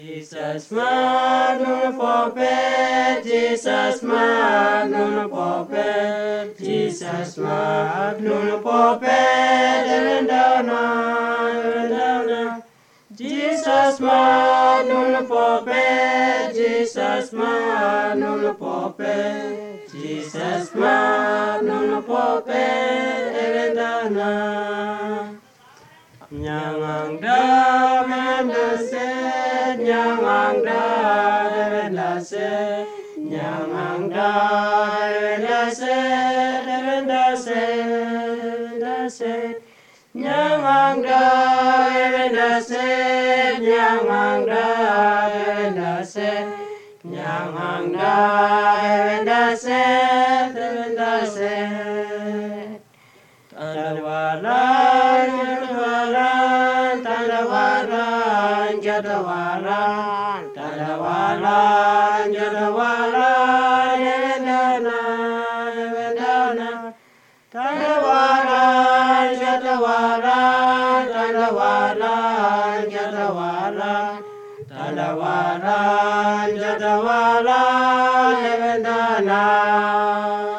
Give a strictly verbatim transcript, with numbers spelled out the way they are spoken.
Jesus magnum popet, Jesus magnum popet, Jesus magnum popet, Erendana, Erendana. Jesus magnum popet, Jesus magnum popet, Jesus magnum popet, Erendana. Nyangangda mendaset, nyangangda mendaset, nyangangda mendaset, mendaset, mendaset, nyangangda mendaset, nyangangda mendaset, nyangangda mendaset, mendaset. Tandawaran, tandawaran, tandawaran, jadawaran, tandawaran, jadawaran, Erendana, Erendana. Tandawaran, jadawaran, tandawaran, jadawaran, tandawaran, jadawaran, Erendana.